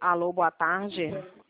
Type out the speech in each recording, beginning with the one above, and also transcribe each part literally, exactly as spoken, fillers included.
Alô, boa tarde.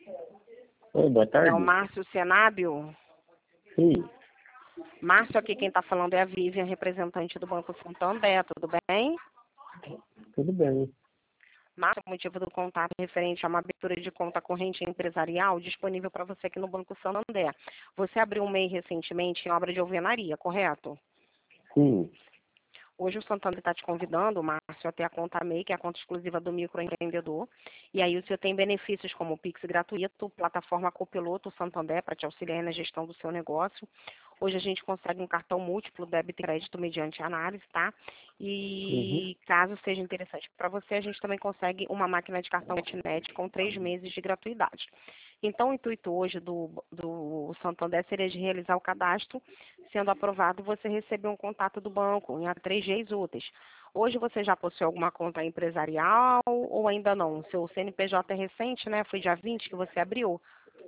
Oi, boa tarde. É o Márcio Senábio? Sim, Márcio, aqui quem está falando é a Vivian, representante do Banco Santander, tudo bem? tudo bem. Márcio, o motivo do contato é referente a uma abertura de conta corrente empresarial disponível para você aqui no Banco Santander. Você abriu um M E I recentemente em obra de alvenaria, correto? Sim, Hoje o Santander está te convidando, Márcio, a ter a conta M E I, que é a conta exclusiva do microempreendedor. E aí você tem benefícios como o Pix gratuito, plataforma Copiloto Santander para te auxiliar na gestão do seu negócio. Hoje a gente consegue um cartão múltiplo, débito e crédito mediante análise, tá? uhum. E caso seja interessante para você, a gente também consegue uma máquina de cartão Net com três meses de gratuidade. Então, o intuito hoje do, do Santander seria de realizar o cadastro. Sendo aprovado, você receber um contato do banco em três dias úteis. Hoje você já possui alguma conta empresarial ou ainda não? O seu C N P J é recente, né? Foi dia vinte que você abriu.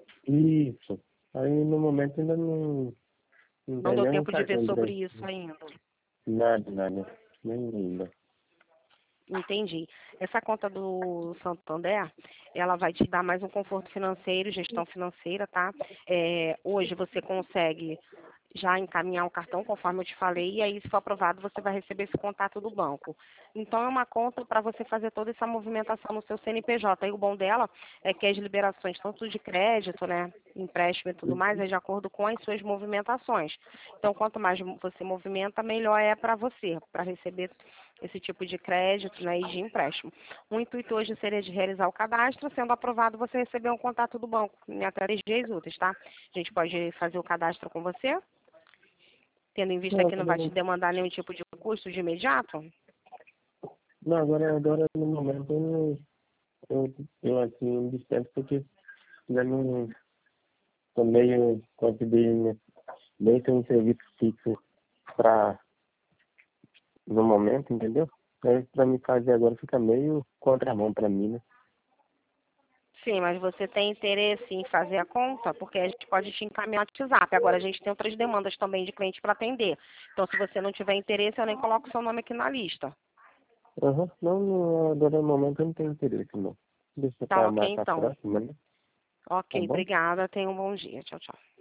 Isso. Aí no momento ainda não, não Não tem deu nenhum tempo de ver cartão de sobre crédito. isso ainda. Nada, nada. Nem ainda. Entendi. Essa conta do Santander, ela vai te dar mais um conforto financeiro, gestão financeira, tá? É, hoje você consegue já encaminhar o cartão, conforme eu te falei, e aí, se for aprovado, você vai receber esse contato do banco. Então, é uma conta para você fazer toda essa movimentação no seu C N P J. E o bom dela é que as liberações, tanto de crédito, né, empréstimo e tudo mais, é de acordo com as suas movimentações. Então, quanto mais você movimenta, melhor é para você, para receber esse tipo de crédito, né, e de empréstimo. O intuito hoje seria de realizar o cadastro, sendo aprovado, você receber um contato do banco em até três dias úteis, tá? A gente pode fazer o cadastro com você, tendo em vista Não, que não vai te também demandar nenhum tipo de custo de imediato? não, agora, agora no momento eu, não- eu, eu assim, dispenso porque ainda não tô meio conseguindo bem ter um serviço fixo pra, no momento, entendeu? Aí pra me fazer agora fica meio contramão pra mim, né? Sim, mas você tem interesse em fazer a conta? Porque a gente pode te encaminhar no WhatsApp. Agora, a gente tem outras demandas também de cliente para atender. Então, se você não tiver interesse, eu nem coloco seu nome aqui na lista. Aham, não, não, agora no momento eu não tenho interesse, não. Deixa Tá pra ok, mais pra então. próxima, né? Tá Ok, bom? obrigada. Tenha um bom dia. Tchau, tchau.